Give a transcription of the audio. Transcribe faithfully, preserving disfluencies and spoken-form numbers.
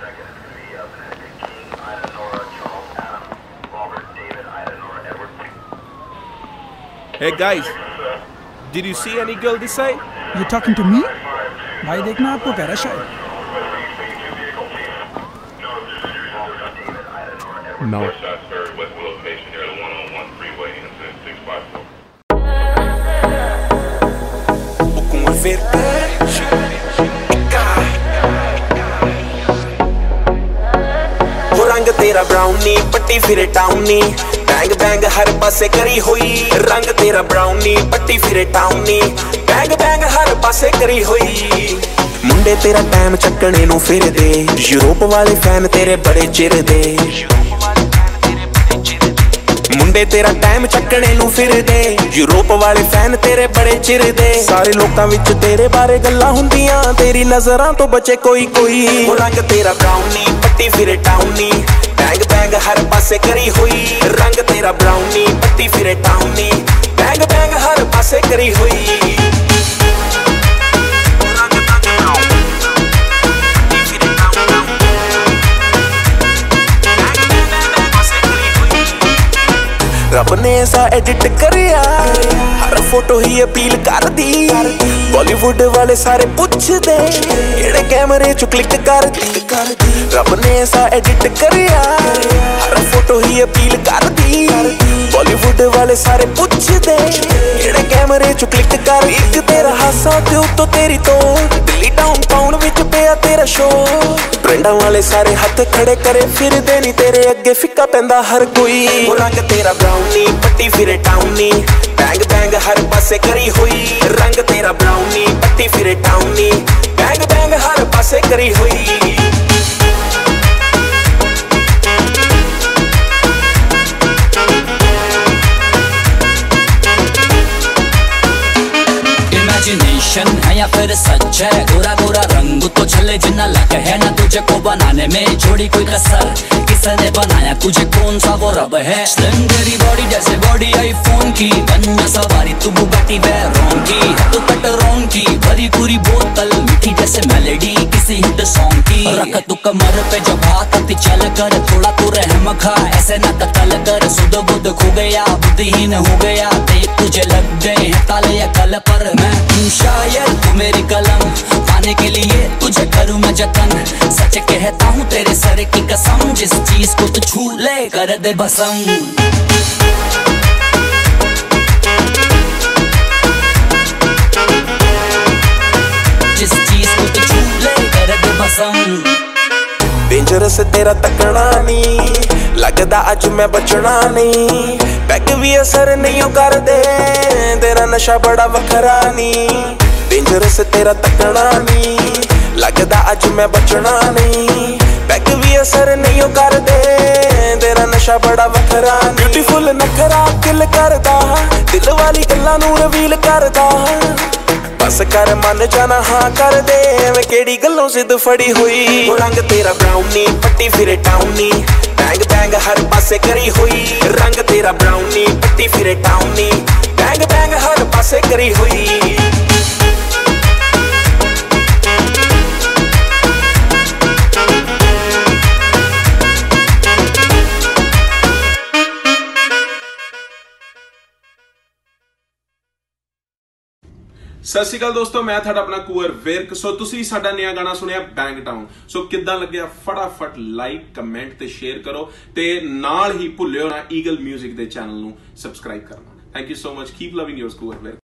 Hey guys, did you see any girl this side? You talking to me? भाई देखना आपको कह रहा शायद. No. रंग तेरा ब्राउनी पट्टी फिरे टाउनी बैंग बैंग हर पासे करी हुई रंग तेरा ब्राउनी पट्टी फिरे टाउनी बैंग बैंग हर पासे करी हुई मुंडे तेरा टाइम चक्कने नू फिर दे यूरोप वाले फैन तेरे बड़े चिर दे मुंडे तेरा टाइम चक्कने नू फिर दे यूरोप वाले फैन तेरे बड़े चिर दे सारे लोकां विच तेरे बारे गल्लां हुंदियां तेरी नजरां तो बचे कोई कोई रंग तेरा ब्राउनी पट्टी फिरे टाउनी बैंग बैंग हर पासे करी हुई रंग तेरा ब्राउनी पट्टी फिरे टाउनी बैंग बैंग हर पासे करी हुई रब ने ऐसा एडिट करिया हर फोटो ही अपील कर दी बॉलीवुड वाले सारे पुछदे केड़े कैमरे चो क्लिक कर दी रब ने ऐसा एडिट करिया हर फोटो ही अपील कर दी बॉलीवुड वाले सारे पुछदे केड़े कैमरे चो क्लिक कर एक तेरा हासा ते उत्तो तेरी तो दिल्ली टाउन टाउन विच पिया तेरा शो ट्रेंडां वाले सारे हाथ खड़े करे फिरदे नी तेरे अगे फिक्का पैंदा हर कोई रंग तेरा ब्राउनी पट्टी फिरे टाउनी बैंग बैंग हर पासे करी हुई रंग तेरा ब्राउनी पट्टी फिरे टाउनी बैंग बैंग हर पासे करी हुई इमेजिनेशन है या फिर सच है गोरा गोरा रंग तो छले जिन्ना लग है ना तुझे को बनाने में छोड़ी कोई कसर किसने बनाया तुझे कौन सा वो रब है स्लिम तेरी बॉडी जैसे बॉडी आईफोन की बन सवारी तू बुगाटी वैरोन की है तू कटरोन की भरी पूरी बोतल मीठी जैसे मेलोडी किसी हिट सॉन्ग की रख तू कमर पे जब हाथ अति चल कर थोड़ा तू रहम खा ऐसे ना कतल कर सुध बुध खो गया बुद्धिहीन हो गया देख तुझे लग गए हैं ताले या कल पर मैं हूँ शायर तू मेरी कलम पाने के लिए तुझे करूँ मैं जतन सच कहता हूँ तेरे सर की कसम जिस चीज को तू छू ले कर दे भस्म जिस चीज को तू छू ले कर दे भस्म डेंजरस तेरा तकना नहीं लगदा अज मैं बचना नहीं पैग भी असर नहीं कर दे तेरा नशा बड़ा वखरा नहीं डेंजरस तेरा तकना नहीं लगदा अज मैं बचना नहीं पैग भी असर नहीं कर दे तेरा नशा बड़ा वखरा ब्यूटीफुल नखरा किल करदा दिल वाली गल्लां नूं रिवील करदा बस कर मन जाना हाँ कर दे मैं केड़ी गल्लों जिद फड़ी हुई रंग तेरा ब्राउनी पट्टी फिरे टाउनी बैंग बैंग हर पासे करी हुई रंग तेरा ब्राउनी पट्टी फिरे टाउनी बैंग बैंग हर पासे करी हुई सत श्री अकाल दोस्तों मैं था अपना कुंवर विरक सो तुसी साडा नया गाना सुनिया बैंग टाउन सो किद्दां लग्गिया फटाफट लाइक कमेंट ते शेयर करो ते नाल ही भुल्लिओ ना ईगल म्यूजिक दे चैनल नू सबसक्राइब करना thank you so much keep loving your Kunwar Virk.